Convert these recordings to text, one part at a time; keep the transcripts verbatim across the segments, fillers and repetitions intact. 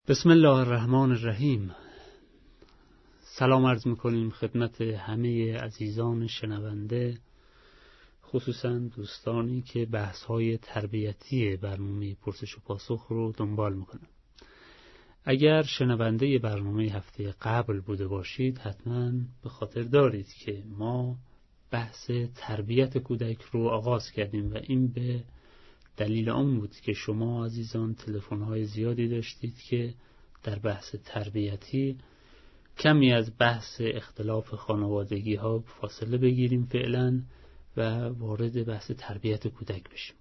بسم الله الرحمن الرحیم. سلام عرض میکنیم خدمت همه عزیزان شنونده، خصوصا دوستانی که بحث‌های تربیتی برنامه پرسش و پاسخ رو دنبال میکنن. اگر شنونده برنامه هفته قبل بوده باشید حتما به خاطر دارید که ما بحث تربیت کودک رو آغاز کردیم و این به دلیل آن بود که شما عزیزان تلفن‌های زیادی داشتید که در بحث تربیتی کمی از بحث اختلاف خانوادگی ها فاصله بگیریم فعلا و وارد بحث تربیت کودک بشیم.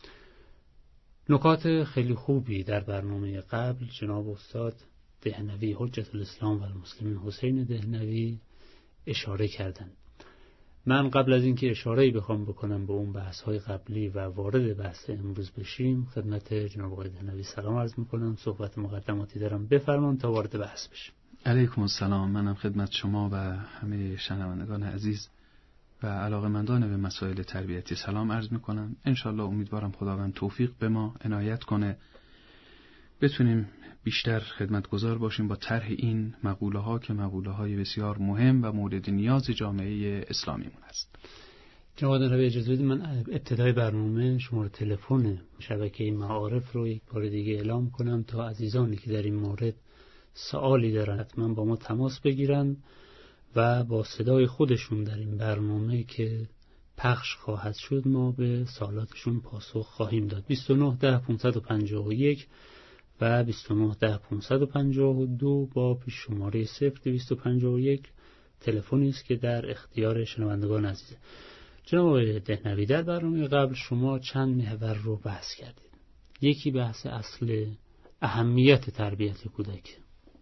نکات خیلی خوبی در برنامه قبل جناب استاد دهنوی حجت الاسلام و المسلمین حسین دهنوی اشاره کردند. من قبل از اینکه اشاره‌ای بخوام بکنم به اون بحث‌های قبلی و وارد بحث امروز بشیم خدمت جناب آقای دهنوی سلام عرض می‌کنم. صحبت مقدماتی دارم، بفرمایید تا وارد بحث بشیم. علیکم السلام. منم خدمت شما و همه شنوندگان عزیز و علاقه‌مندان به مسائل تربیتی سلام عرض می‌کنم. انشالله امیدوارم خداوند توفیق به ما عنایت کنه بتونیم بیشتر خدمتگزار باشیم با طرح این مقوله ها که مقوله های بسیار مهم و مورد نیاز جامعه اسلامیمون است. جناب دهنوی اجازه بدید من ابتدای برنامه شماره تلفن شبکه معارف رو یک بار دیگه اعلام کنم تا عزیزانی که در این مورد سوالی دارن حتما با ما تماس بگیرن و با صدای خودشون در این برنامه که پخش خواهد شد ما به سوالاتشون پاسخ خواهیم داد. بیست و نه ده پانصد و پنجاه و یک و بیست و نه ده پانصد و پنجاه و دو با پیش شماره صفر دویست و پنجاه و یک تلفنی است که در اختیار شنوندگان عزیزه. جناب آقای دهنوی در برنامه قبل شما چند محور رو بحث کردید. یکی بحث اصل اهمیت تربیت کودک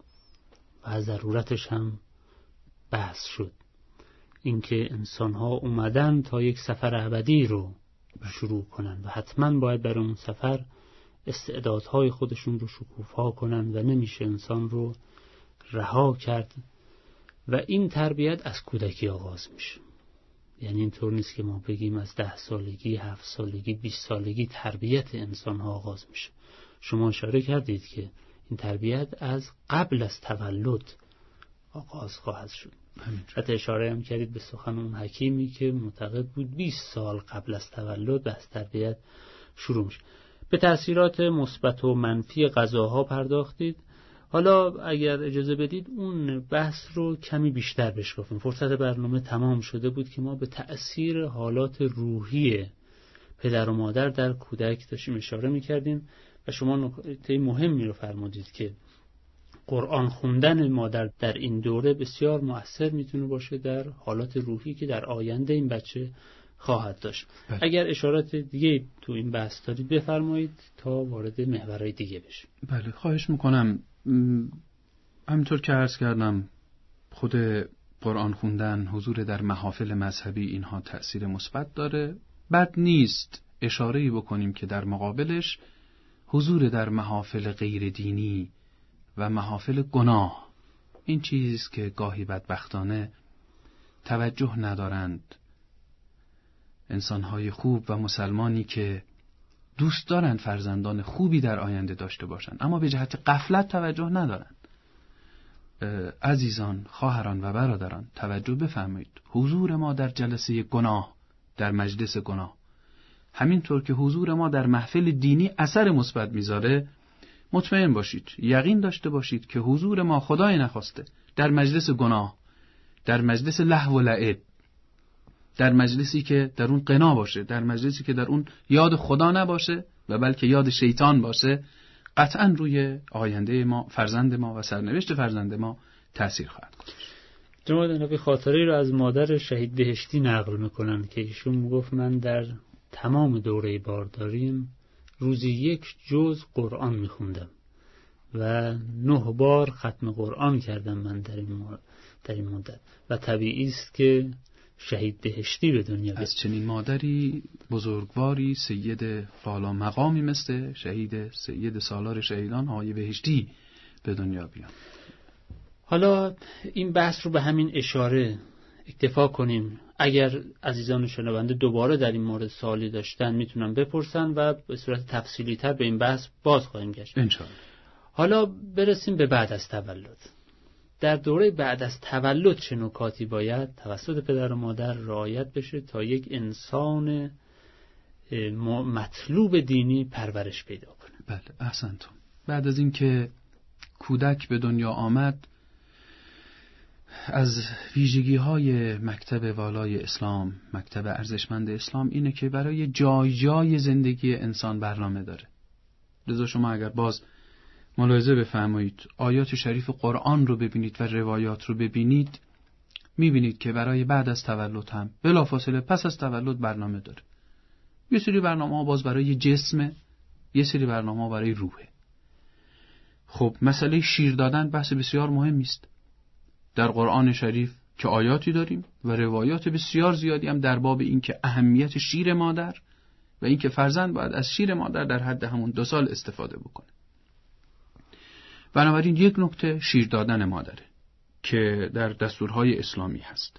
و ضرورتش هم بحث شد، اینکه انسان‌ها اومدن تا یک سفر ابدی رو شروع کنن و حتما باید برای اون سفر استعدادهای خودشون رو شکوفا کنن و نمیشه انسان رو رها کرد و این تربیت از کودکی آغاز میشه. یعنی اینطور نیست که ما بگیم از ده سالگی، هفت سالگی، بیست سالگی تربیت انسان ها آغاز میشه. شما اشاره کردید که این تربیت از قبل از تولد آغاز خواهد شد. حتی اشاره هم کردید به سخن اون حکیمی که معتقد بود بیست سال قبل از تولد از تربیت شروع میشه. به تأثیرات مثبت و منفی غذاها پرداختید. حالا اگر اجازه بدید اون بحث رو کمی بیشتر بشکافیم. فرصت برنامه تمام شده بود که ما به تأثیر حالات روحی پدر و مادر در کودک داشتیم اشاره می‌کردیم و شما نکته مهمی رو فرمودید که قرآن خوندن مادر در این دوره بسیار مؤثر میتونه باشه در حالات روحی که در آینده این بچه خواهد داشت. بله. اگر اشارات دیگه تو این بحث دارید بفرمایید تا وارد محورهای دیگه بشیم. بله خواهش میکنم. همینطور که عرض کردم خود قرآن خوندن، حضور در محافل مذهبی اینها تأثیر مثبت داره. بد نیست اشاره‌ای بکنیم که در مقابلش حضور در محافل غیر دینی و محافل گناه این چیزی که گاهی بدبختانه توجه ندارند انسان‌های خوب و مسلمانی که دوست دارند فرزندان خوبی در آینده داشته باشند اما به جهت غفلت توجه ندارند. عزیزان، خواهران و برادران توجه بفرمایید. حضور ما در جلسه گناه، در مجلس گناه، همینطور که حضور ما در محفل دینی اثر مثبت میذاره، مطمئن باشید، یقین داشته باشید که حضور ما خدای نخواسته در مجلس گناه، در مجلس لهو و لعب، در مجلسی که در اون قنا باشه، در مجلسی که در اون یاد خدا نباشه و بلکه یاد شیطان باشه، قطعا روی آینده ما، فرزند ما و سرنوشت فرزند ما تأثیر خواهد گذاشت. جناب دهنوی خاطری رو از مادر شهید بهشتی نقل میکنن که ایشون میگفت من در تمام دوره بارداریم روزی یک جز قرآن میخوندم و نه بار ختم قرآن کردم من در این در این مدت و طبیعی است که شهید بهشتی به دنیا بیاد. از چنین مادری بزرگواری سید فالا مقامی مثل شهید سید سالار شهیدان آقای بهشتی به دنیا بیاد. حالا این بحث رو به همین اشاره اکتفا کنیم. اگر عزیزان شنونده دوباره در این مورد سوالی داشتن میتونن بپرسن و به صورت تفصیلی تر به این بحث باز خواهیم گشت انشاءالله. حالا برسیم به بعد از تولد. در دوره بعد از تولد چه نکاتی باید توسط پدر و مادر رعایت بشه تا یک انسان مطلوب دینی پرورش پیدا کنه؟ بله احسنتم. بعد از اینکه کودک به دنیا آمد، از ویژگی‌های مکتب والای اسلام، مکتب ارزشمند اسلام اینه که برای جای جای زندگی انسان برنامه داره. لذا شما اگر باز ملاحظه بفرمایید، آیات شریف قرآن رو ببینید و روایات رو ببینید، میبینید که برای بعد از تولد هم بلافاصله پس از تولد برنامه داره. یه سری برنامه‌ها باز برای جسم، یه سری برنامه‌ها برای روحه. خب مسئله شیر دادن بحث بسیار مهمی است. در قرآن شریف که آیاتی داریم و روایات بسیار زیادی هم در باب این که اهمیت شیر مادر و این که فرزند باید از شیر مادر در حد همون دو سال استفاده بکنه. بنابراین یک نکته شیر دادن مادره که در دستورهای اسلامی هست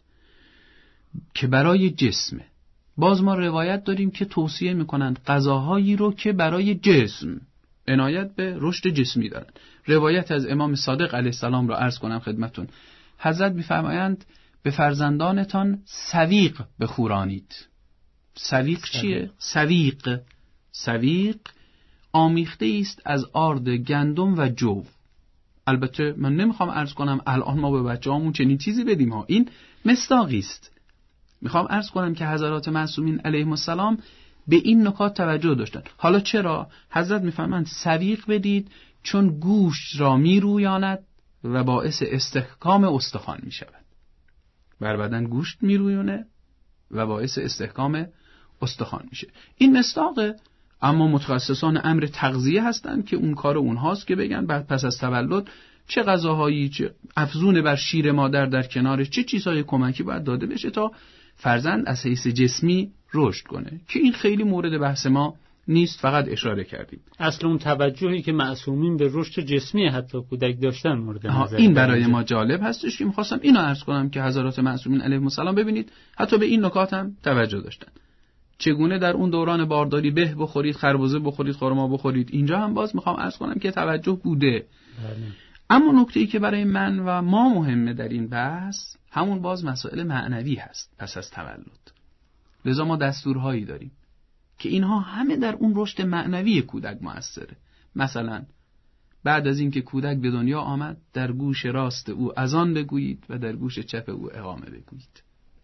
که برای جسمه. باز ما روایت داریم که توصیه میکنند غذاهایی رو که برای جسم عنایت به رشد جسمی دارن. روایت از امام صادق علیه السلام رو عرض کنم خدمتون. حضرت میفرمایند به فرزندانتان سویق بخورانید. سویق چیه؟ سویق سویق آمیخته است از آرد گندم و جو. البته من نمیخوام عرض کنم الان ما به بچه‌هامون چنین چیزی بدیم ها، این مصداقی است. میخوام عرض کنم که حضرات معصومین علیهم السلام به این نکات توجه داشتن. حالا چرا؟ حضرت میفرمایند سویق بدید چون گوشت را میرویاند و باعث استحکام استخوان میشود. بر بدن گوشت میرویونه و باعث استحکام استخوان میشه. این مصداقه، اما متخصصان امر تغذیه هستند که اون کار اونهاست که بگن بعد پس از تولد چه غذاهایی، چه افزون بر شیر مادر در کنارش چه چیزهای کمکی باید داده بشه تا فرزند از حیث جسمی رشد کنه، که این خیلی مورد بحث ما نیست، فقط اشاره کردیم. اصل اون توجهی که معصومین به رشد جسمی حتی کودک داشتن مورد نظر. این برای ما جالب هستش که می‌خواستم اینو عرض کنم که حضرات معصومین علیهم السلام ببینید حتی به این نکات هم توجه داشتن. چگونه در اون دوران بارداری به بخورید، خربزه بخورید، خرما بخورید، اینجا هم باز میخوام عرض کنم که توجه بوده. بله. اما نکته‌ای که برای من و ما مهمه در این بحث همون باز مسائل معنوی هست پس از تولد. لذا ما دستورهایی داریم که اینها همه در اون رشد معنوی کودک مؤثره. مثلا بعد از اینکه کودک به دنیا آمد در گوش راست او اذان بگویید و در گوش چپ او اقامه بگویید.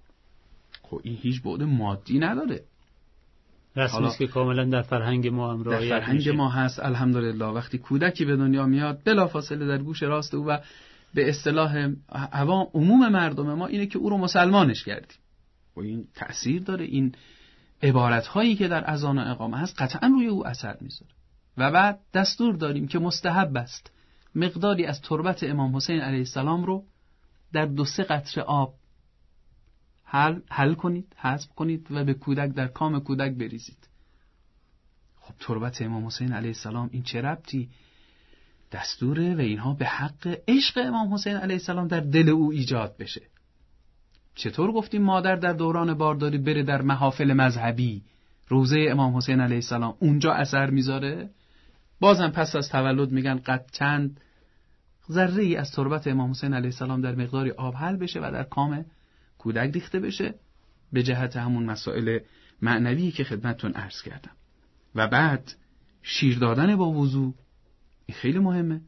خب این هیچ بعد مادی نداره، رسمی است که کاملا در فرهنگ ما هم رعایت میشه. در فرهنگ ما هست الحمدلله. وقتی کودکی به دنیا میاد بلافاصله در گوش راست او و به اصطلاح عوام عموم مردم ما اینه که او رو مسلمانش کردیم و این تأثیر داره. این عبارت هایی که در اذان و اقامه هست قطعا روی او اثر میذاره. و بعد دستور داریم که مستحب است مقداری از تربت امام حسین علیه السلام رو در دو سه قطره آب حل حل کنید، حذف کنید و به کودک در کام کودک بریزید. خب تربت امام حسین علیه السلام این چه ربطی؟ دستوره و اینها به حق عشق امام حسین علیه السلام در دل او ایجاد بشه. چطور گفتیم مادر در دوران بارداری بره در محافل مذهبی، روضه امام حسین علیه السلام اونجا اثر میذاره؟ بازم پس از تولد میگن قد چند ذره ای از تربت امام حسین علیه السلام در مقداری آب حل بشه و در کام کودک ریخته بشه، به جهت همون مسائل معنوی که خدمتتون عرض کردم. و بعد شیر دادن با وضو این خیلی مهمه.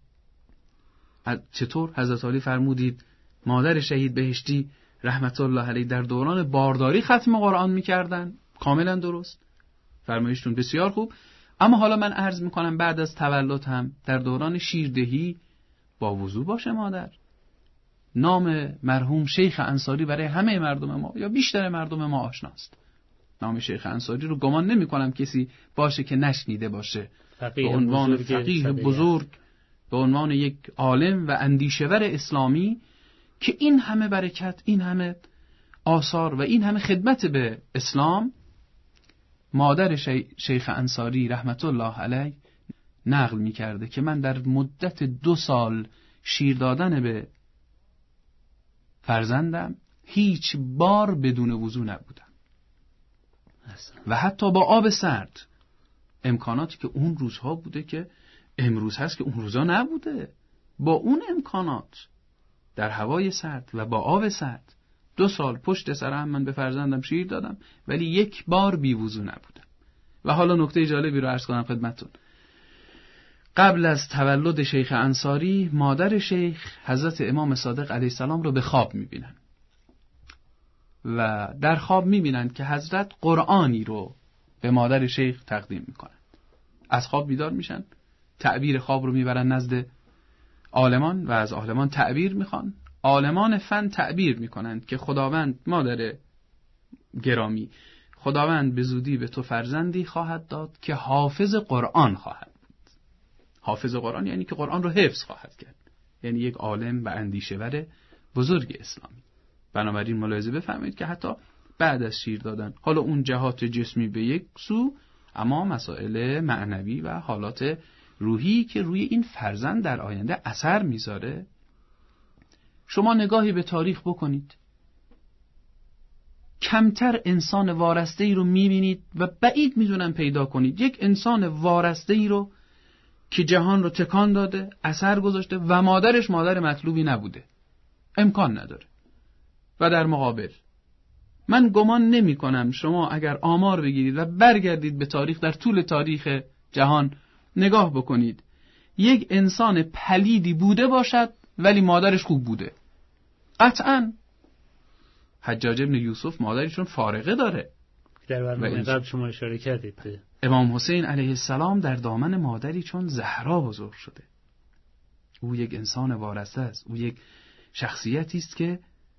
چطور؟ حضرت علی فرمودید مادر شهید بهشتی رحمت الله علیه در دوران بارداری ختم قرآن میکردن. کاملا درست، فرمایشتون بسیار خوب. اما حالا من عرض میکنم بعد از تولد هم در دوران شیردهی با وضو باشه مادر. نام مرحوم شیخ انصاری برای همه مردم ما یا بیشتر مردم ما آشناست. نام شیخ انصاری رو گمان نمی کنم کسی باشه که نشنیده باشه. به عنوان فقیه بزرگ، به عنوان یک عالم و اندیشه‌ور اسلامی که این همه برکت، این همه آثار و این همه خدمت به اسلام، مادر شیخ انصاری رحمت الله علیه نقل می کرده که من در مدت دو سال شیر دادن به فرزندم هیچ بار بدون وضو نبودم و حتی با آب سرد. امکاناتی که اون روزها بوده که امروز هست که اون روزا نبوده. با اون امکانات در هوای سرد و با آب سرد دو سال پشت سر هم من به فرزندم شیر دادم ولی یک بار بیوضو نبودم. و حالا نکته جالبی رو عرض کنم خدمتتون. قبل از تولد شیخ انصاری مادر شیخ حضرت امام صادق علیه السلام رو به خواب میبینن و در خواب میبینن که حضرت قرآنی رو به مادر شیخ تقدیم میکنن. از خواب بیدار میشن، تعبیر خواب رو میبرن نزد عالمان و از عالمان تعبیر میخوان. عالمان فن تعبیر میکنند که خداوند مادر گرامی، خداوند به زودی به تو فرزندی خواهد داد که حافظ قرآن خواهد بود. حافظ قرآن یعنی که قرآن رو حفظ خواهد کرد، یعنی یک عالم و اندیشه‌ور بزرگ اسلامی. بنابراین ملاحظه بفرمایید که حتی بعد از شیر دادن، حالا اون جهات جسمی به یک سو، اما مسائل معنوی و حالات روحی که روی این فرزند در آینده اثر میذاره. شما نگاهی به تاریخ بکنید، کمتر انسان وارسته‌ای رو میبینید و بعید میدونم پیدا کنید یک انسان وارسته‌ای رو که جهان رو تکان داده، اثر گذاشته و مادرش مادر مطلوبی نبوده. امکان نداره. و در مقابل من گمان نمی کنم شما اگر آمار بگیرید و برگردید به تاریخ، در طول تاریخ جهان نگاه بکنید، یک انسان پلیدی بوده باشد ولی مادرش خوب بوده. قطعاً حجاج ابن یوسف مادرشون فارغه داره. در برنامه قبل شما اشاره کردید. امام حسین علیه السلام در دامن مادری چون زهرا بزرگ شده. او یک انسان وارسته است. او یک شخصیتی است که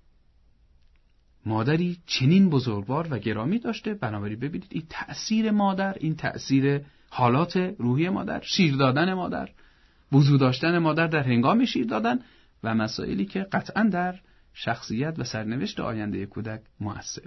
مادری چنین بزرگوار و گرامی داشته. بنابراین ببینید این تأثیر مادر، این تأثیر حالات روحی مادر، شیر دادن مادر، وضو داشتن مادر در هنگام شیر دادن و مسائلی که قطعاً در شخصیت و سرنوشت آینده کودک مؤثره.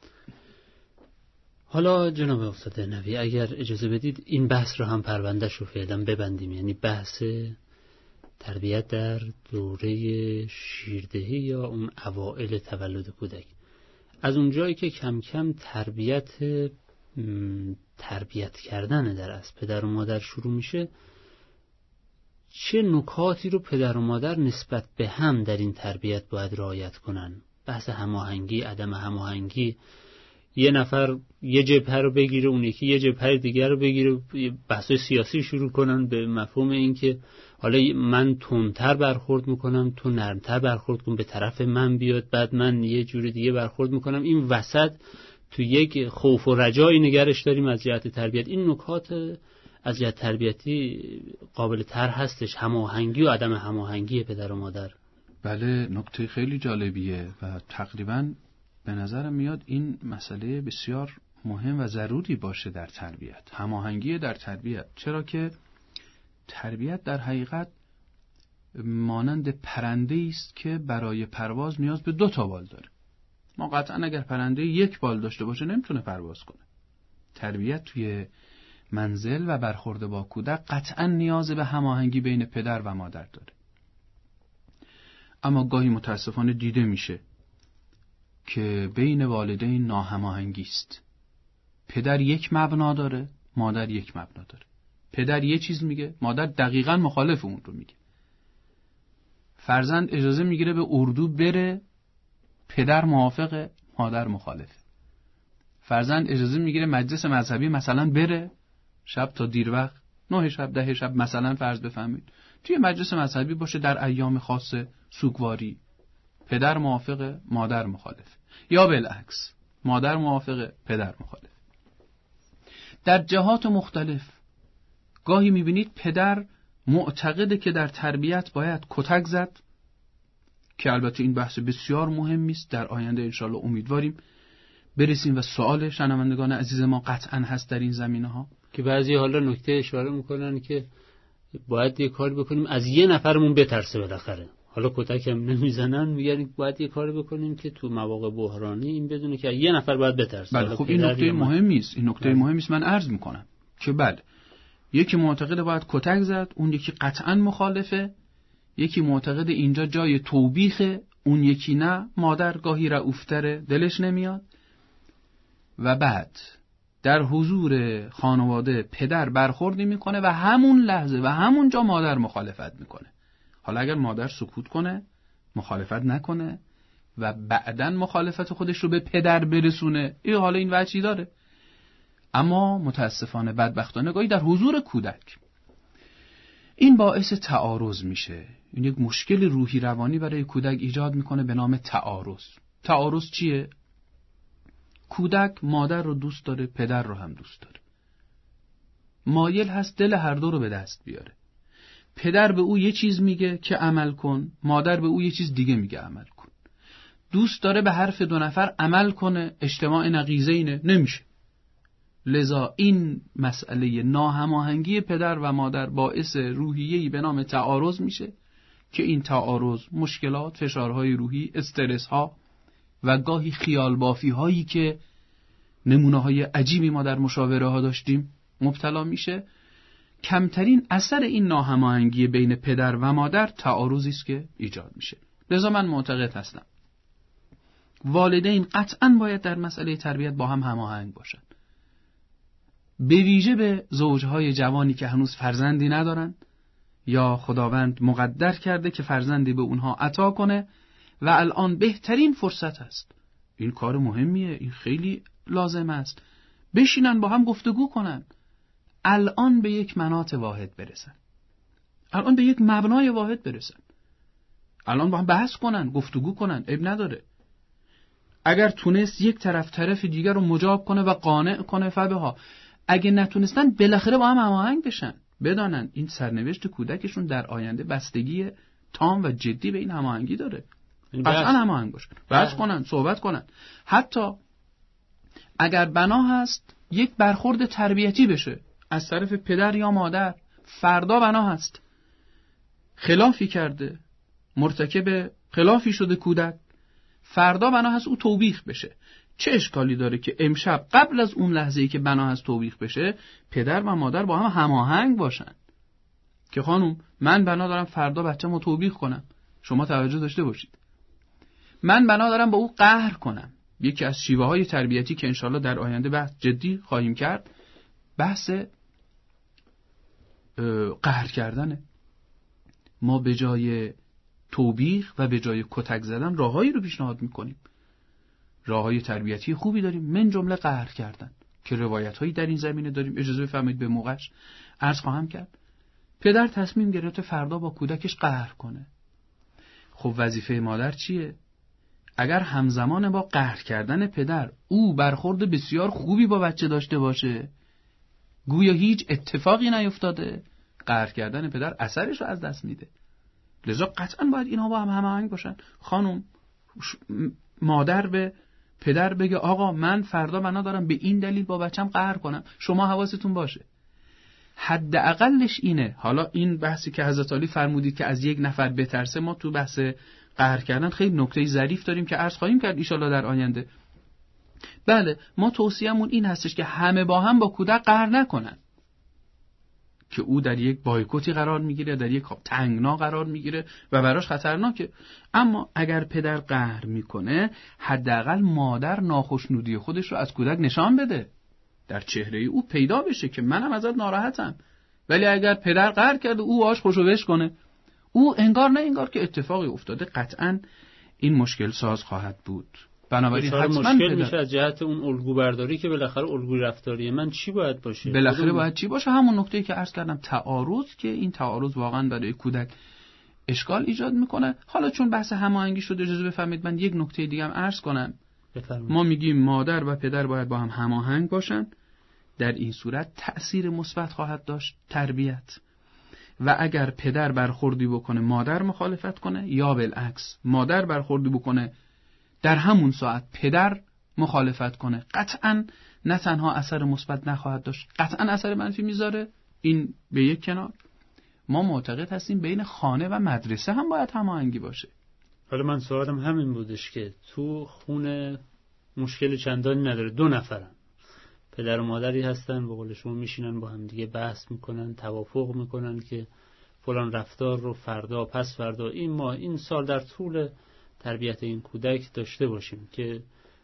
حالا جناب استاد نوی اگر اجازه بدید این بحث رو هم پروندهش رو فعلا ببندیم، یعنی بحث تربیت در دوره شیردهی یا اون اوائل تولد کودک. از اونجایی که کم کم تربیت تربیت کردن در از پدر و مادر شروع میشه، چه نکاتی رو پدر و مادر نسبت به هم در این تربیت باید رعایت کنن؟ بحث هماهنگی، عدم هماهنگی، یه نفر یه جبهه رو بگیره اون یکی یه جبهه دیگر رو بگیره، بحث سیاسی شروع کنن به مفهوم این که حالا من تندتر برخورد میکنم، تو نرمتر برخورد کن، به طرف من بیاد، بعد من یه جور دیگه برخورد میکنم. این وسط تو یک خوف و رجایی نگرش داریم از جهت تربیت. این نکات از جهت تربیتی قابل تر هستش، هماهنگی و عدم هماهنگی پدر و مادر. بله، نکته خیلی جالبیه و تقریباً به نظرم میاد این مسئله بسیار مهم و ضروری باشه در تربیت، هماهنگی در تربیت. چرا که تربیت در حقیقت مانند پرنده است که برای پرواز نیاز به دو تا بال داره. ما قطعا اگر پرنده یک بال داشته باشه نمیتونه پرواز کنه. تربیت توی منزل و برخورد با کودک قطعا نیاز به هماهنگی بین پدر و مادر داره. اما گاهی متاسفانه دیده میشه که بین والدین ناهماهنگی است. پدر یک مبنا داره، مادر یک مبنا داره. پدر یه چیز میگه، مادر دقیقاً مخالف اون رو میگه. فرزند اجازه میگیره به اردو بره، پدر موافقه، مادر مخالفه. فرزند اجازه میگیره مجلس مذهبی مثلا بره، شب تا دیر وقت، نه شب ده شب مثلا فرض بفهمید توی مجلس مذهبی باشه در ایام خاص سوگواری، پدر موافقه، مادر مخالفه. یا بالعکس، مادر موافقه، پدر مخالف. در جهات مختلف گاهی میبینید پدر معتقده که در تربیت باید کتک زد، که البته این بحث بسیار مهمی است، در آینده انشالله امیدواریم برسیم و سوال شنوندگان عزیز ما قطعا هست در این زمینه ها، که بعضی حالا نکته اشاره میکنن که باید یه کاری بکنیم از یه نفرمون بترسه بالاخره. حالا کتک هم نمیزنن، میگن باید یه کاری بکنیم که تو مواقع بحرانی این بدونه که یه نفر باید بترسه. بله، خب این نکته مهمی است. این نکته مهمی است. من عرض میکنم که بله، یکی معتقده باید کتک زد، اون یکی قطعا مخالفه. یکی معتقده اینجا جای توبیخه، اون یکی نه، مادر گاهی رئوفتره، دلش نمیاد. و بعد در حضور خانواده پدر برخوردی میکنه و همون لحظه و همون جا مادر مخالفت میکنه. حالا اگر مادر سکوت کنه، مخالفت نکنه و بعداً مخالفت خودش رو به پدر برسونه، این حالا این وجهی داره. اما متاسفانه بدبختانه گاهی در حضور کودک این باعث تعارض میشه. این یک مشکل روحی روانی برای کودک ایجاد میکنه به نام تعارض. تعارض چیه؟ کودک مادر رو دوست داره، پدر رو هم دوست داره. مایل هست دل هر دو رو به دست بیاره. پدر به او یه چیز میگه که عمل کن، مادر به او یه چیز دیگه میگه عمل کن. دوست داره به حرف دو نفر عمل کنه، اجتماع نقیضه اینه، نمیشه. لذا این مسئله ناهماهنگی پدر و مادر باعث روحیه‌ای به نام تعارض میشه که این تعارض مشکلات، فشارهای روحی، استرس‌ها و گاهی خیال بافی هایی که نمونه های عجیبی ما در مشاوره ها داشتیم مبتلا میشه. کمترین اثر این ناهماهنگی بین پدر و مادر تعارضی است که ایجاد میشه. لذا من معتقد هستم والدین قطعاً باید در مسئله تربیت با هم هماهنگ باشند. به ویژه به زوجهای جوانی که هنوز فرزندی ندارن یا خداوند مقدر کرده که فرزندی به اونها عطا کنه و الان بهترین فرصت است. این کار مهمیه، این خیلی لازم است. بشینن با هم گفتگو کنن. الان به یک مناط واحد برسن. الان به یک مبنای واحد برسن. الان با هم بحث کنن، گفتگو کنن، عیب نداره. اگر تونست یک طرف طرف دیگر رو مجاب کنه و قانع کنه فبها. اگه نتونستن بالاخره با هم هماهنگ بشن. بدانن این سرنوشت کودکشون در آینده بستگی تام و جدی به این هماهنگی داره. قطعا هماهنگ باشن، بحث کنن، صحبت کنن. حتی اگر بنا هست یک برخورد تربیتی بشه از طرف پدر یا مادر، فردا بنا هست خلافی کرده، مرتکب خلافی شده کودک، فردا بنا هست او توبیخ بشه. چه اشکالی داره که امشب قبل از اون لحظه‌ای که بنا هست توبیخ بشه پدر و مادر با هم هماهنگ باشن که خانم من بنا دارم فردا بچه‌مو توبیخ کنم، شما توجه داشته باشید. من بنا دارم با او قهر کنم. یکی از شیوه های تربیتی که انشالله در آینده بحث جدی خواهیم کرد بحث قهر کردنه. ما به جای توبیخ و به جای کتک زدن راههایی رو پیشنهاد میکنیم. راههای تربیتی خوبی داریم، من جمله قهر کردن که روایت هایی در این زمینه داریم. اجازه بفرمایید به موقعش عرض خواهم کرد. پدر تصمیم گرفته فردا با کودکش قهر کنه. خب وظیفه مادر چیه؟ اگر همزمان با قهر کردن پدر او برخورد بسیار خوبی با بچه داشته باشه، گویا هیچ اتفاقی نیفتاده، قهر کردن پدر اثرش رو از دست میده. لذا قطعا باید اینها با هم هماهنگ باشن. خانم مادر به پدر بگه آقا من فردا بنا دارم به این دلیل با بچم قهر کنم، شما حواستون باشه. حداقلش اینه. حالا این بحثی که حضرت علی فرمودید که از یک نفر بترسه، ما تو بحث قهر کردن خیلی نکته ظریف داریم که عرض خواهیم کرد ان شاءالله در آینده. بله ما توصیه‌مون این هستش که همه با هم با کودک قهر نکنن که او در یک بایکوتی قرار میگیره، در یک تنگنا قرار میگیره و براش خطرناکه. اما اگر پدر قهر میکنه حداقل مادر ناخشنودی خودش رو از کودک نشان بده، در چهره او پیدا بشه که منم ازت ناراحتم. ولی اگر پدر قهر کرده او باهاش خوشو بش کنه، او انگار نه انگار که اتفاقی افتاده، قطعاً این مشکل ساز خواهد بود. بنابراین حتما مشکل پدر... میشه از جهت اون الگو برداری که بالاخره الگوی رفتاری من چی باید باشه، بالاخره باید چی باشه. همون نکته‌ای که عرض کردم، تعارض، که این تعارض واقعا برای کودک اشکال ایجاد میکنه. حالا چون بحث هماهنگی شده اجازه بفرمایید من یک نکته دیگه هم عرض کنم. بفرمایید. ما میگیم مادر و پدر باید با هم هماهنگ باشن. در این صورت تأثیر مثبت خواهد داشت تربیت. و اگر پدر برخوردی بکنه مادر مخالفت کنه، یا بالعکس مادر برخوردی بکنه در همون ساعت پدر مخالفت کنه، قطعاً نه تنها اثر مثبت نخواهد داشت، قطعاً اثر منفی میذاره. این به یک کنار. ما معتقد هستیم بین خانه و مدرسه هم باید هماهنگی باشه. حالا من سوالم همین بودش که تو خونه مشکل چندانی نداره، دو نفرن، پدر و مادری هستن، به قول شما میشینن با هم دیگه بحث میکنن، توافق میکنن که فلان رفتار رو فردا پس فردا این ما این سال در طول تربیت این کودک داشته باشیم که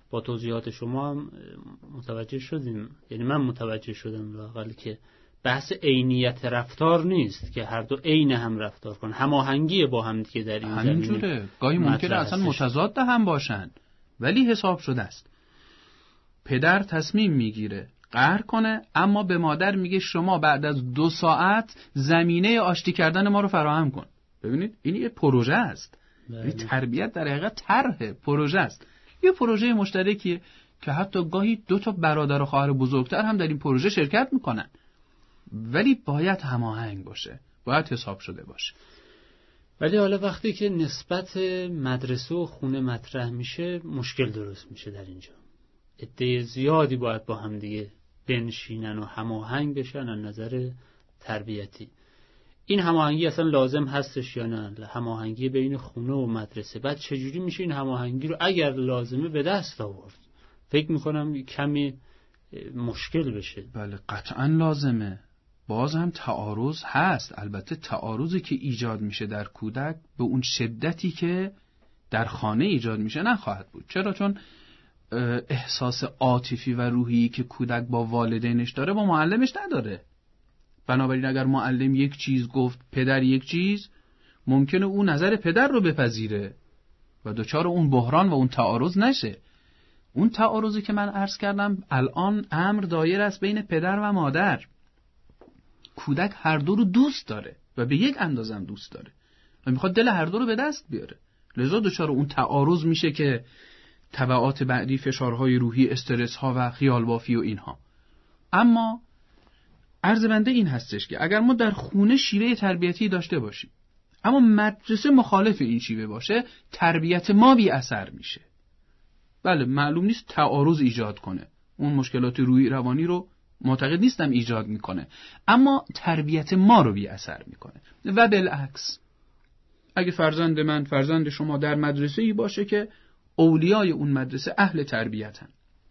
با توضیحات شما هم متوجه شدیم، یعنی من متوجه شدم لااقل که بحث عینیت رفتار نیست که هر دو عین هم رفتار کنن، هماهنگی با هم دیگه در این زمینه همینجوره. گاهی ممکنه اصلا متضاد هم باشن ولی حساب شده است. پدر تصمیم میگیره قهر کنه، اما به مادر میگه شما بعد از دو ساعت زمینه آشتی کردن ما رو فراهم کن. ببینید این یه پروژه است. این تربیت در حقیقت طرح پروژه است. یه پروژه مشترکیه که حتی گاهی دو تا برادر و خواهر بزرگتر هم در این پروژه شرکت میکنن، ولی باید هماهنگ باشه، باید حساب شده باشه. ولی حالا وقتی که نسبت مدرسه و خونه مطرح میشه مشکل درست میشه. در اینجا عده زیادی باید با هم دیگه بنشینن و هماهنگ بشن از نظر تربیتی. این هماهنگی اصلا لازم هستش یا نه؟ هماهنگی بین خونه و مدرسه، بعد چجوری میشه این هماهنگی رو اگر لازمه به دست آورد؟ فکر میکنم کمی مشکل بشه. بله قطعا لازمه. باز هم تعارض هست، البته تعارضی که ایجاد میشه در کودک به اون شدتی که در خانه ایجاد میشه نخواهد بود. چرا؟ چون احساس عاطفی و روحی که کودک با والدینش داره با معلمش نداره. بنابراین اگر معلم یک چیز گفت، پدر یک چیز، ممکنه اون نظر پدر رو بپذیره و دچار اون بحران و اون تعارض نشه. اون تعارضی که من عرض کردم الان امر دایر است بین پدر و مادر. کودک هر دو رو دوست داره و به یک اندازه هم دوست داره و میخواد دل هر دو رو به دست بیاره، لذا دچار اون تعارض میشه که تبعات بعدی فشارهای روحی، استرس ها و خیال بافی و اینها. اما عرض بنده این هستش که اگر ما در خونه شیوه تربیتی داشته باشیم اما مدرسه مخالف این شیوه باشه، تربیت ما بی اثر میشه. بله معلوم نیست تعارض ایجاد کنه، اون مشکلات روحی روانی رو معتقد نیستم ایجاد میکنه، اما تربیت ما رو بی اثر میکنه. و بالعکس اگه فرزند من، فرزند شما در مدرسه ای باشه که اولیای اون مدرسه اهل تربیتن،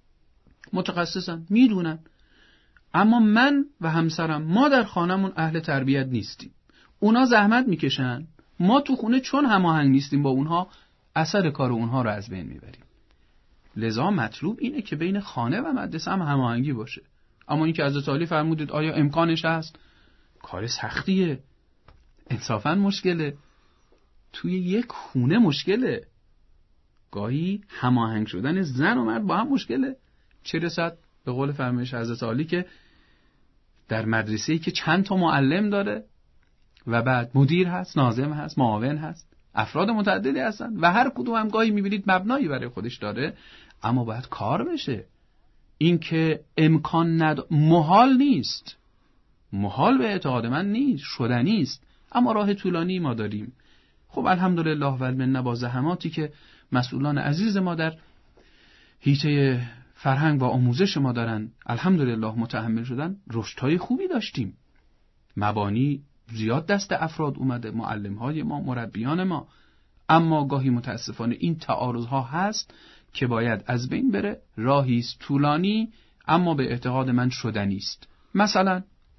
متخصصن، میدونن، اما من و همسرم ما در خانمون اهل تربیت نیستیم، اونا زحمت میکشن، ما تو خونه چون هماهنگ نیستیم با اونها، اثر کار اونها رو از بین میبریم. لذا مطلوب اینه که بین خانه و مدرسه هم هماهنگی باشه. اما این که حضرت علی فرمودید آیا امکانش هست؟ کار سختیه، انصافاً مشکله، توی یک خونه مشکله. گاهی هماهنگ شدن زن و مرد با هم مشکله، چه رسد به قول فرمایش حضرت علی که در مدرسه‌ای که چند تا معلم داره و بعد مدیر هست، ناظم هست، معاون هست، افراد متعددی هستن و هر کدوم هم گاهی می‌بینید مبنایی برای خودش داره، اما باید کار بشه. این که امکان ند محال نیست، محال به اعتقاد من نیست، شدنی است، اما راه طولانی ما داریم. خب الحمدلله و المنه با زحماتی که مسئولان عزیز ما در حیطه فرهنگ و آموزش ما دارن الحمدلله متحمل شدن، رشدهای خوبی داشتیم، مبانی زیاد دست افراد اومده، معلم‌های ما، مربیان ما، اما گاهی متاسفانه این تعارض‌ها هست که باید از بین بره. راهی است طولانی اما به اعتقاد من شدنی است. مثلا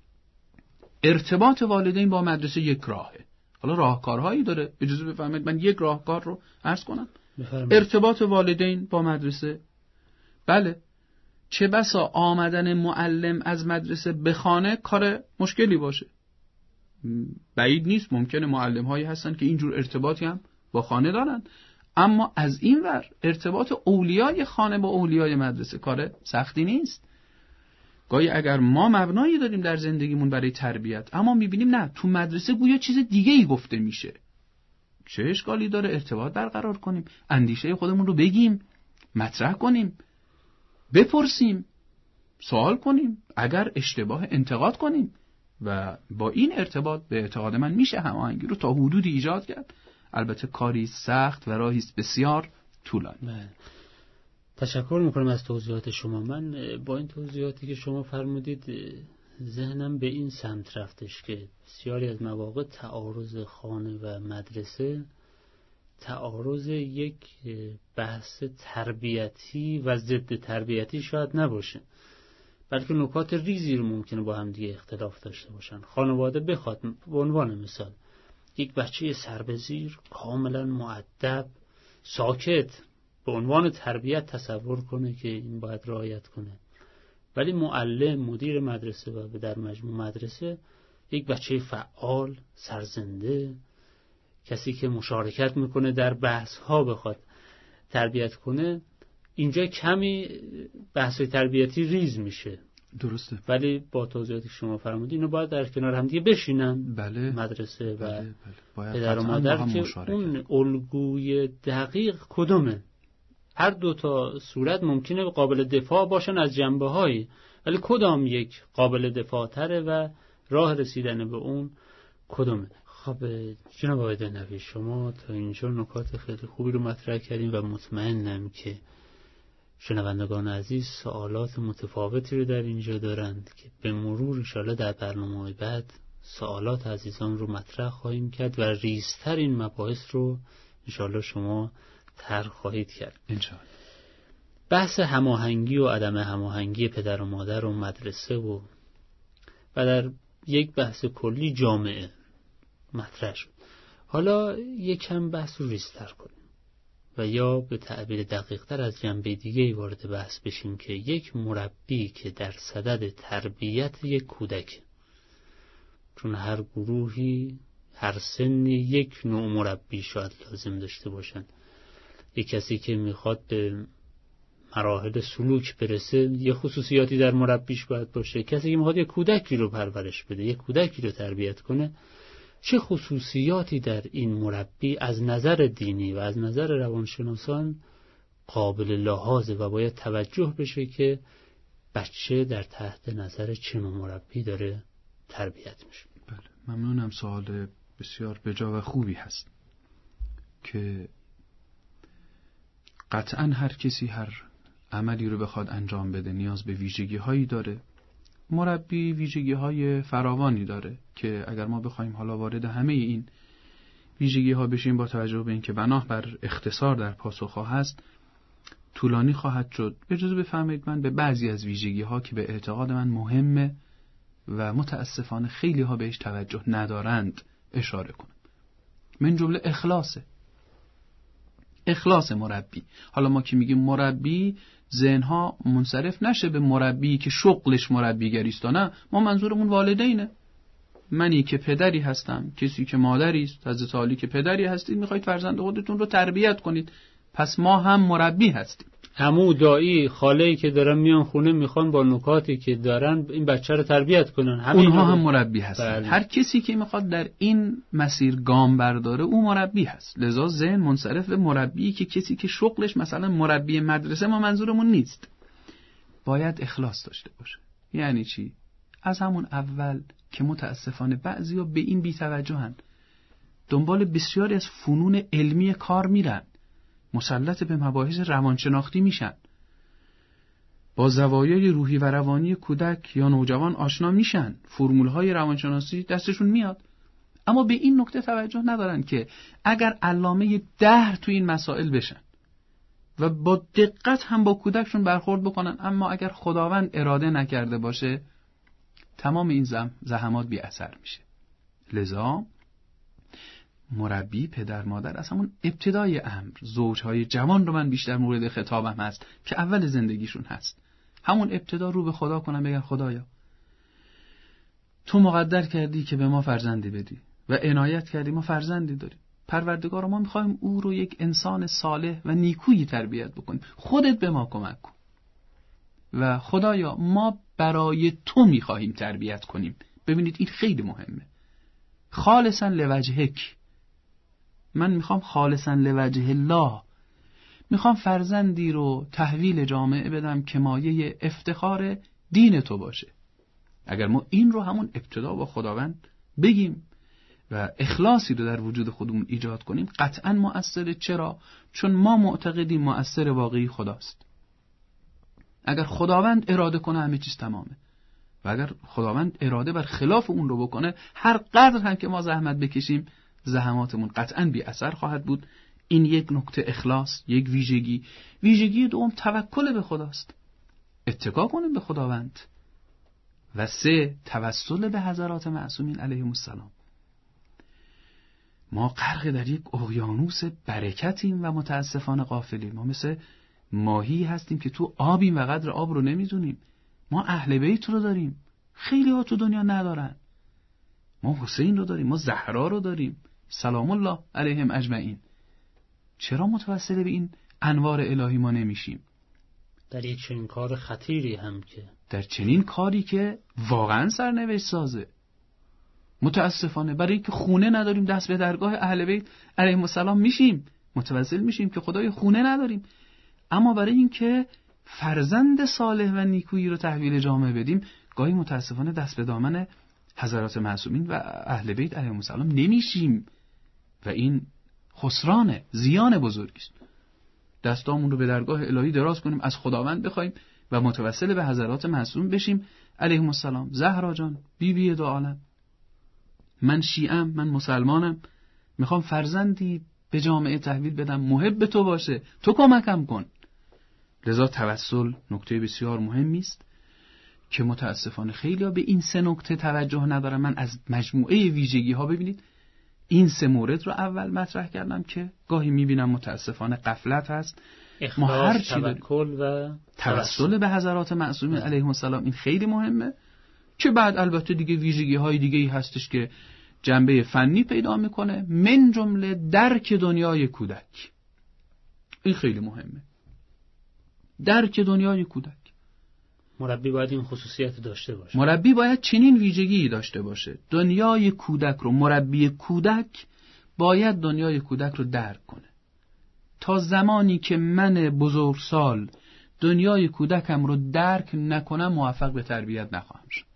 ارتباط والدین با مدرسه یک راهه، حالا راهکارهایی داره، اجازه بفرمایید من یک راهکار رو عرض کنم. بفرمایید. ارتباط والدین با مدرسه، بله چه بسا آمدن معلم از مدرسه به خانه کار مشکلی باشه، بعید نیست، ممکنه معلم هایی هستن که اینجور ارتباطی هم با خانه دارن، اما از این ور ارتباط اولیای خانه با اولیای مدرسه کار سختی نیست. گاهی اگر ما مبنایی داریم در زندگیمون برای تربیت، اما میبینیم نه تو مدرسه گویا چیز دیگه ای گفته میشه، چه اشکالی داره ارتباط برقرار کنیم، اندیشه خودمون رو بگیم، مطرح کنیم، بپرسیم، سوال کنیم، اگر اشتباه انتقاد کنیم و با این ارتباط به اعتقاد من میشه هماهنگی رو تا حدودی ایجاد کرد. البته کاری سخت و راهی است بسیار طولانی. من تشکر میکنم از توضیحات شما. من با این توضیحاتی که شما فرمودید ذهنم به این سمت رفتش که بسیاری از مواقع تعارض خانه و مدرسه تعارض یک بحث تربیتی و ضد تربیتی شاید نباشه، بلکه نکات ریزی رو ممکنه با هم دیگه اختلاف داشته باشن. خانواده بخواد به عنوان مثال یک بچه سربزیر کاملا مؤدب، ساکت، به عنوان تربیت تصور کنه که این باید رعایت کنه. ولی معلم، مدیر مدرسه و در مجموع مدرسه یک بچه فعال، سرزنده، کسی که مشارکت میکنه در بحث ها بخواد تربیت کنه، اینجا کمی بحث تربیتی ریز میشه. درسته. ولی با توضیحاتی که شما فرمودید اینو باید در کنار هم دیگه بشینن. بله. مدرسه و بله. بله. پدر و مادر که اون الگوی دقیق کدومه. هر دو تا صورت ممکنه قابل دفاع باشن از جنبه‌هایی، ولی کدام یک قابل دفاع تره و راه رسیدن به اون کدومه. خب جناب آقای دهنوی، شما تا اینجا نکات خیلی خوبی رو مطرح کردیم و مطمئنم که شنوندگان عزیز سوالات متفاوتی رو در اینجا دارند که به مرور انشاءالله در برنامه‌های بعد سوالات عزیزان رو مطرح خواهیم کرد و ریزتر این مباحث رو انشاءالله شما طرح خواهید کرد. انشاءالله. بحث هماهنگی و عدم هماهنگی پدر و مادر و مدرسه و و در یک بحث کلی جامعه مطرح شد. حالا یک کم بحث رو ریزتر کنیم و یا به تعبیر دقیق‌تر از جنبه دیگه‌ای وارد بحث بشیم که یک مربی که در صدد تربیت یک کودک، چون هر گروهی هر سنی یک نوع مربی شاید لازم داشته باشن. یک کسی که میخواد به مراحل سلوک برسه یه خصوصیاتی در مربیش باید باشه. کسی که میخواد یک کودکی رو پرورش بده، یک کودکی رو تربیت کنه، چه خصوصیاتی در این مربی از نظر دینی و از نظر روانشناسان قابل لحاظه و باید توجه بشه که بچه در تحت نظر چه نوع مربی داره تربیت میشه. بله، ممنونم. سوال بسیار بجا و خوبی هست که قطعا هر کسی هر عملی رو بخواد انجام بده نیاز به ویژگی هایی داره. مربی ویژگی های فراوانی داره که اگر ما بخوایم حالا وارد همه این ویژگی ها بشیم با توجه به اینکه بناه بر اختصار در پاسخ ها هست طولانی خواهد شد. اجازه بفرمایید من به بعضی از ویژگی ها که به اعتقاد من مهمه و متاسفانه خیلی ها بهش توجه ندارند اشاره کنم. من جمله اخلاصه. اخلاص مربی. حالا ما که میگیم مربی ذهنها منصرف نشه به مربی که شغلش مربیگری است، نه، ما منظورمون والدینه. منی که پدری هستم، کسی که مادری است، حضرت علی که پدری هستید، میخواید فرزند خودتون رو تربیت کنید، پس ما هم مربی هستیم. عمو، دایی، خاله‌ای که دارن میان خونه میخوان با نکاتی که دارن این بچه رو تربیت کنن، اونها هم مربی هستن. بله. هر کسی که میخواد در این مسیر گام برداره او مربی هست. لذا ذهن منصرف به مربی که کسی که شغلش مثلا مربی مدرسه ما منظورمون نیست. باید اخلاص داشته باشه. یعنی چی؟ از همون اول که متاسفانه بعضیا به این بی‌توجهن، دنبال بسیاری از فنون علمی کار میرن، مسلط به مباحث روانشناختی میشن، با زوایای روحی و روانی کودک یا نوجوان آشنا میشن، فرمولهای روانشناسی دستشون میاد، اما به این نکته توجه ندارن که اگر علامه دهر تو این مسائل بشن و با دقت هم با کودکشون برخورد بکنن، اما اگر خداوند اراده نکرده باشه تمام این زحمات بی اثر میشه. لذا مربی، پدر مادر از همون ابتدای امر، زوجهای جوان رو من بیشتر مورد خطابم هست که اول زندگیشون هست، همون ابتدا رو به خدا کنن، بگن خدایا تو مقدر کردی که به ما فرزندی بدی و عنایت کردی ما فرزندی داریم، پروردگار ما میخوایم او رو یک انسان صالح و نیکویی تربیت بکنیم، خودت به ما کمک کن و خدایا ما برای تو میخواهیم تربیت کنیم. ببینید این خیلی مهمه. خالصا لوجهک، من میخوام خالصا لوجه الله، میخوام فرزندی رو تحویل جامعه بدم که مایه افتخار دین تو باشه. اگر ما این رو همون ابتدا با خداوند بگیم و اخلاصی رو در وجود خودمون ایجاد کنیم قطعا مؤثره. چرا؟ چون ما معتقدیم مؤثر واقعی خداست. اگر خداوند اراده کنه همه چیز تمامه و اگر خداوند اراده بر خلاف اون رو بکنه هر قدر هم که ما زحمت بکشیم زحماتمون قطعاً بی اثر خواهد بود. این یک نکته اخلاص، یک ویژگی. ویژگی دوم توکل به خداست، اتکا کنیم به خداوند. و سه، توسل به حضرات معصومین علیهم السلام. ما غرق در یک اقیانوس برکتیم و متاسفانه غافلیم. ما مثل ماهی هستیم که تو آبیم و قدر آب رو نمیدونیم. ما اهل بیت رو داریم، خیلی ها تو دنیا ندارن. ما حسین رو داریم، ما زهرا رو داریم سلام الله علیهم اجمعین. چرا متوسل به این انوار الهی ما نمیشیم؟ در یک چنین کار خطیری هم که در چنین کاری که واقعا سرنوشت سازه. متاسفانه برای اینکه خونه نداریم دست به درگاه اهل بیت علیهم السلام میشیم، متوسل میشیم که خدای خونه نداریم. اما برای اینکه فرزند صالح و نیکویی رو تحویل جامعه بدیم، گاهی متاسفانه دست به دامن حضرات معصومین و اهل بیت علیهم السلام نمیشیم و این خسرانه، زیان بزرگی است. دستامون رو به درگاه الهی دراز کنیم، از خداوند بخوایم و متوسل به حضرات معصوم بشیم علیهم السلام. زهرا جان، بی بی دو عالم، من شیعم، من مسلمانم، میخوام فرزندی به جامعه تحویل بدم، محب تو باشه، تو کمکم کن. لذا توسل نکته بسیار مهمی است که متاسفانه خیلی ها به این سه نکته توجه ندارن. من از مجموعه ویژگی ها ببینید این سه مورد رو اول مطرح کردم که گاهی میبینم متاسفانه غفلت هست. ما هر چی توکل و توسل به حضرات معصومین علیهم السلام این خیلی مهمه، که بعد البته دیگه ویژگی های دیگه ای هستش که جنبه فنی پیدا میکنه، من جمله درک دنیای کودک. این خیلی مهمه، درک دنیای کودک. مربی باید این خصوصیت داشته باشه. مربی باید چنین ویژگی داشته باشه. دنیای کودک رو، مربی کودک باید دنیای کودک رو درک کنه. تا زمانی که من بزرگسال دنیای کودکم رو درک نکنم موفق به تربیت نخواهم شد.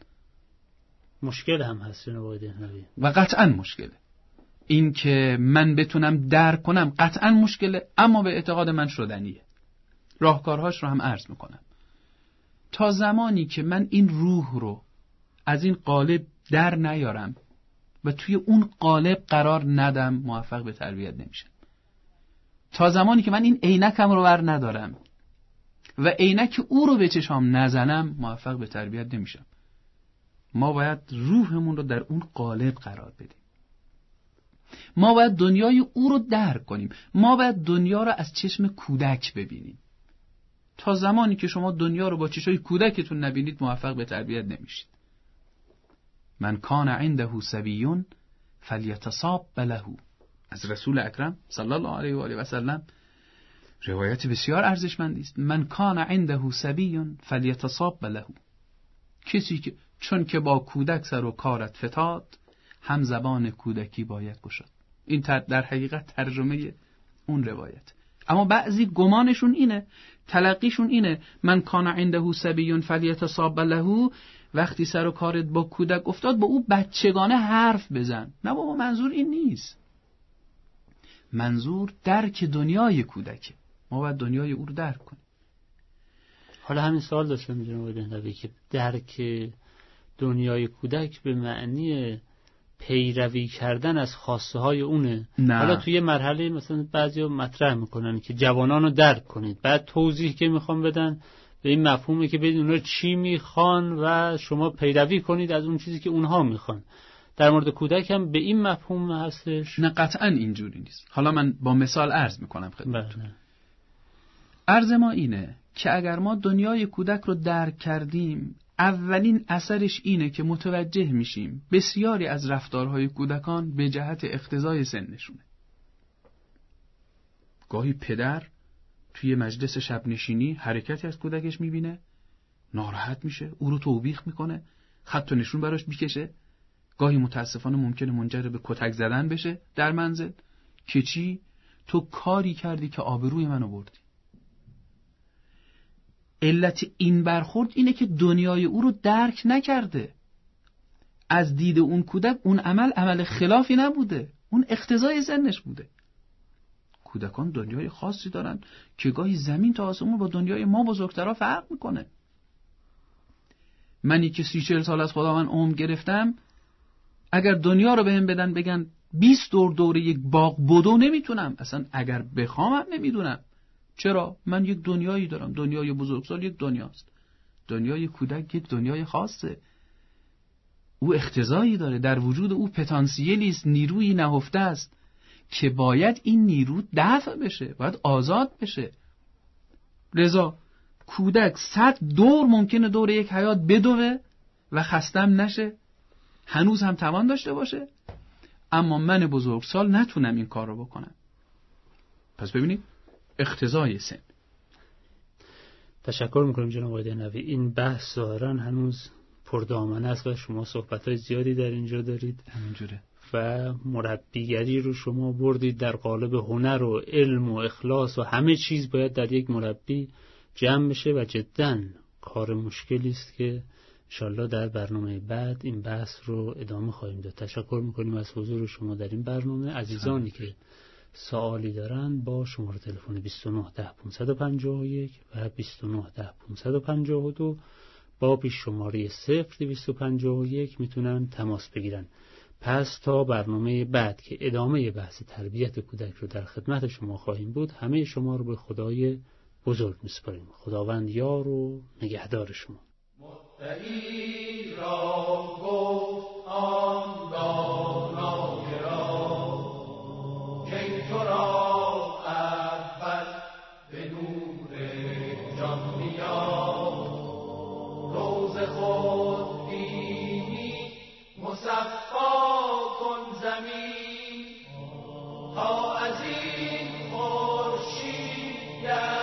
مشکل هم هست جناب دهنوی. و قطعا مشکله. این که من بتونم درک کنم قطعا مشکله، اما به اعتقاد من شدنیه. راهکارهاش رو هم عرض میکنم. تا زمانی که من این روح رو از این قالب در نیارم و توی اون قالب قرار ندم موفق به تربیت نمیشم. تا زمانی که من این عینکم رو ور ندارم و عینک او رو به چشام نزنم موفق به تربیت نمیشم. ما باید روحمون رو در اون قالب قرار بدیم. ما باید دنیای او رو درک کنیم. ما باید دنیا رو از چشم کودک ببینیم. تا زمانی که شما دنیا رو با چشای کودکتون نبینید موفق به تربیت نمیشید. من کان عنده صبی فلیتصاب له، از رسول اکرم صلی الله علیه و آله و سلم روایت بسیار ارزشمندی است. من کان عنده صبی فلیتصاب له، کسی که چون که با کودک سر و کارت فتاد هم زبان کودکی باید گشاد. این در حقیقت ترجمه اون روایت. اما بعضی گمانشون اینه، تلقیشون اینه من کان عنده صبی فلیتصاب له، وقتی سر و کارت با کودک افتاد با او بچگانه حرف بزن. نه بابا، منظور این نیست. منظور درک دنیای کودکه. ما باید دنیای او رو درک کنیم. حالا همین سوال داشتم جناب دهنوی که درک دنیای کودک به معنی پیروی کردن از خواسته های اونه. نه. حالا توی مرحله مثلا بعضیا مطرح میکنن که جوانان رو درک کنید، بعد توضیح که میخوام بدن به این مفهومه که بدید اونها چی میخوان و شما پیروی کنید از اون چیزی که اونها میخوان. در مورد کودک هم به این مفهوم هستش؟ نه قطعا اینجوری نیست. حالا من با مثال عرض میکنم خدمتتون. عرض ما اینه که اگر ما دنیای کودک رو درک کردیم، اولین اثرش اینه که متوجه میشیم بسیاری از رفتارهای کودکان به جهت اقتضای سنشونه. گاهی پدر توی مجلس شب نشینی حرکتی از کودکش میبینه، ناراحت میشه، او رو توبیخ میکنه، خط و نشون براش میکشه. گاهی متاسفانه ممکنه منجر به کتک زدن بشه در منزل که چی؟ تو کاری کردی که آبروی منو بردی. علت این برخورد اینه که دنیای او رو درک نکرده. از دید اون کودک اون عمل عمل خلافی نبوده، اون اقتضای سنش بوده. کودکان دنیای خاصی دارن که گاهی زمین تا آسمون با دنیای ما بزرگترها فرق میکنه. منی که سی چهل سال از خدا من عمر گرفتم، اگر دنیا رو بهم بدن بگن بیست دور دور یک باغ بدو نمیتونم، اصلا اگر بخوامم نمیدونم. چرا؟ من یک دنیایی دارم. دنیای بزرگسال یک دنیاست. دنیای کودک یک دنیای خاصه. او اقتضایی داره، در وجود او پتانسیلی است، نیروی نهفته است. که باید این نیرو دفع بشه، باید آزاد بشه. لذا کودک صد دور ممکنه دور یک حیات بدوه و خستم نشه، هنوز هم توان داشته باشه، اما من بزرگسال نتونم این کار رو بکنم. پس ببینید اقتضای سن. تشکر میکنم جناب آقای دهنوی. این بحث ظاهرا هنوز پردامنه است و شما صحبت‌های زیادی در اینجا دارید. همینجوره. و مربیگری رو شما بردید در قالب هنر و علم و اخلاص و همه چیز باید در یک مربی جمع بشه و جداً کار مشکلی است که انشالله در برنامه بعد این بحث رو ادامه خواهیم داد. تشکر میکنیم از حضور شما در این برنامه. عزیزانی که سوالی دارن با شماره تلفن بیست و نه ده پانصد و پنجاه و یک و بیست و نه ده پانصد و پنجاه و دو با پیش شماره صفر دویست و پنجاه و یک میتونن تماس بگیرن. پس تا برنامه بعد که ادامه بحث تربیت کودک رو در خدمت شما خواهیم بود، همه شما رو به خدای بزرگ میسپاریم. خداوند یار و نگهدار شما. مدعی را گفت آن دانای را که تو را اول به نور جان میاد، روز خود بینی مصفا کن زمین تا از این خورشید